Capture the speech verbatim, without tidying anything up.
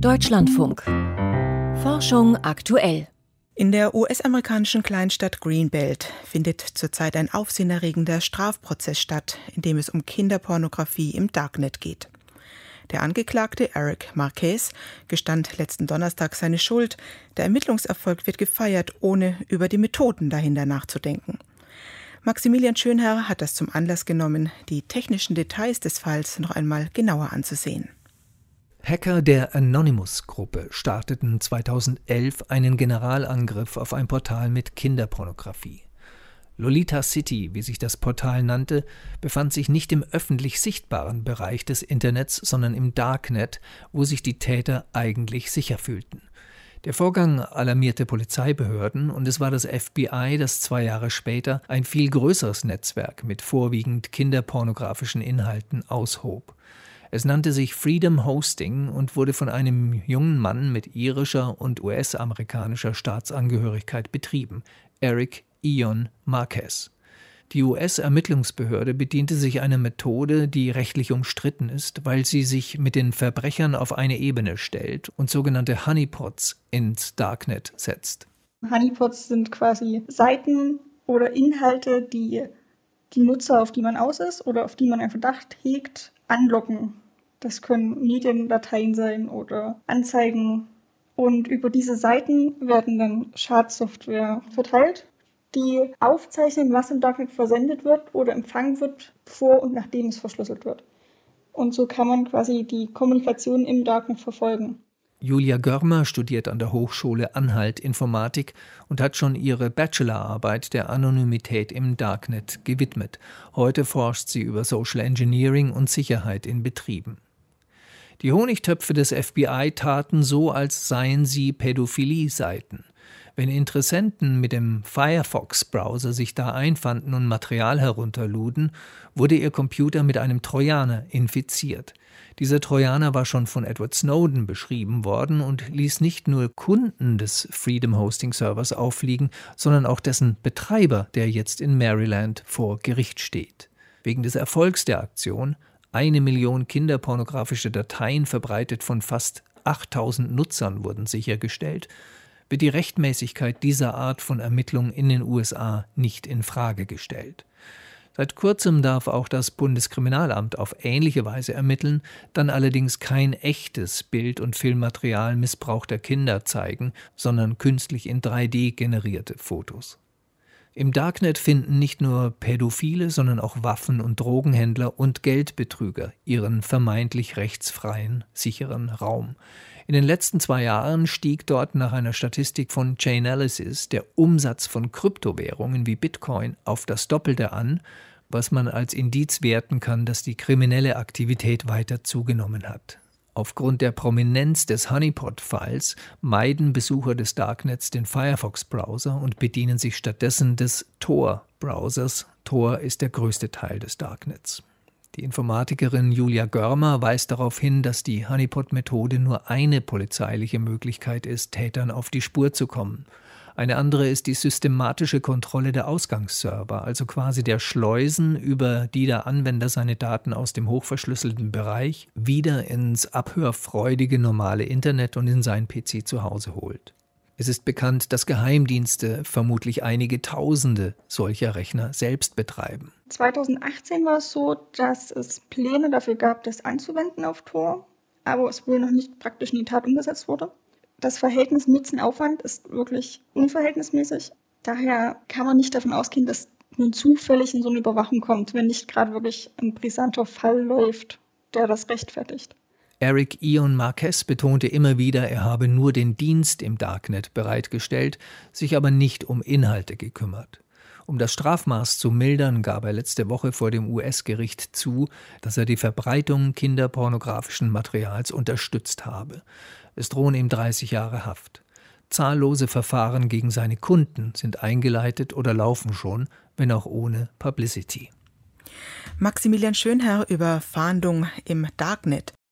Deutschlandfunk. Forschung aktuell. In der U S-amerikanischen Kleinstadt Greenbelt findet zurzeit ein aufsehenerregender Strafprozess statt, in dem es um Kinderpornografie im Darknet geht. Der Angeklagte Eric Marquez gestand letzten Donnerstag seine Schuld. Der Ermittlungserfolg wird gefeiert, ohne über die Methoden dahinter nachzudenken. Maximilian Schönherr hat das zum Anlass genommen, die technischen Details des Falls noch einmal genauer anzusehen. Hacker der Anonymous-Gruppe starteten zweitausendelf einen Generalangriff auf ein Portal mit Kinderpornografie. Lolita City, wie sich das Portal nannte, befand sich nicht im öffentlich sichtbaren Bereich des Internets, sondern im Darknet, wo sich die Täter eigentlich sicher fühlten. Der Vorgang alarmierte Polizeibehörden und es war das F B I, das zwei Jahre später ein viel größeres Netzwerk mit vorwiegend kinderpornografischen Inhalten aushob. Es nannte sich Freedom Hosting und wurde von einem jungen Mann mit irischer und U S-amerikanischer Staatsangehörigkeit betrieben, Eric Ion Marquez. Die U S-Ermittlungsbehörde bediente sich einer Methode, die rechtlich umstritten ist, weil sie sich mit den Verbrechern auf eine Ebene stellt und sogenannte Honeypots ins Darknet setzt. Honeypots sind quasi Seiten oder Inhalte, die die Nutzer, auf die man aus ist oder auf die man einen Verdacht hegt, anlocken. Das können Mediendateien sein oder Anzeigen. Und über diese Seiten werden dann Schadsoftware verteilt, die aufzeichnen, was im Darknet versendet wird oder empfangen wird, bevor und nachdem es verschlüsselt wird. Und so kann man quasi die Kommunikation im Darknet verfolgen. Julia Görmer studiert an der Hochschule Anhalt Informatik und hat schon ihre Bachelorarbeit der Anonymität im Darknet gewidmet. Heute forscht sie über Social Engineering und Sicherheit in Betrieben. Die Honigtöpfe des F B I taten so, als seien sie Pädophilie-Seiten. Wenn Interessenten mit dem Firefox-Browser sich da einfanden und Material herunterluden, wurde ihr Computer mit einem Trojaner infiziert. Dieser Trojaner war schon von Edward Snowden beschrieben worden und ließ nicht nur Kunden des Freedom Hosting Servers auffliegen, sondern auch dessen Betreiber, der jetzt in Maryland vor Gericht steht. Wegen des Erfolgs der Aktion, eine Million kinderpornografische Dateien verbreitet von fast achttausend Nutzern wurden sichergestellt, wird die Rechtmäßigkeit dieser Art von Ermittlungen in den U S A nicht in Frage gestellt. Seit kurzem darf auch das Bundeskriminalamt auf ähnliche Weise ermitteln, dann allerdings kein echtes Bild- und Filmmaterial missbrauchter Kinder zeigen, sondern künstlich in drei D generierte Fotos. Im Darknet finden nicht nur Pädophile, sondern auch Waffen- und Drogenhändler und Geldbetrüger ihren vermeintlich rechtsfreien, sicheren Raum. In den letzten zwei Jahren stieg dort nach einer Statistik von Chainalysis der Umsatz von Kryptowährungen wie Bitcoin auf das Doppelte an, was man als Indiz werten kann, dass die kriminelle Aktivität weiter zugenommen hat. Aufgrund der Prominenz des Honeypot-Falls meiden Besucher des Darknets den Firefox-Browser und bedienen sich stattdessen des Tor-Browsers. Tor ist der größte Teil des Darknets. Die Informatikerin Julia Görmer weist darauf hin, dass die Honeypot-Methode nur eine polizeiliche Möglichkeit ist, Tätern auf die Spur zu kommen. Eine andere ist die systematische Kontrolle der Ausgangsserver, also quasi der Schleusen, über die der Anwender seine Daten aus dem hochverschlüsselten Bereich wieder ins abhörfreudige normale Internet und in sein P C zu Hause holt. Es ist bekannt, dass Geheimdienste vermutlich einige Tausende solcher Rechner selbst betreiben. zweitausendachtzehn war es so, dass es Pläne dafür gab, das anzuwenden auf Tor, aber es wohl noch nicht praktisch in die Tat umgesetzt wurde. Das Verhältnis Nutzen-Aufwand ist wirklich unverhältnismäßig. Daher kann man nicht davon ausgehen, dass nun zufällig in so eine Überwachung kommt, wenn nicht gerade wirklich ein brisanter Fall läuft, der das rechtfertigt. Eric Ion Marquez betonte immer wieder, er habe nur den Dienst im Darknet bereitgestellt, sich aber nicht um Inhalte gekümmert. Um das Strafmaß zu mildern, gab er letzte Woche vor dem U S-Gericht zu, dass er die Verbreitung kinderpornografischen Materials unterstützt habe. Es drohen ihm dreißig Jahre Haft. Zahllose Verfahren gegen seine Kunden sind eingeleitet oder laufen schon, wenn auch ohne Publicity. Maximilian Schönherr über Fahndung im Darknet.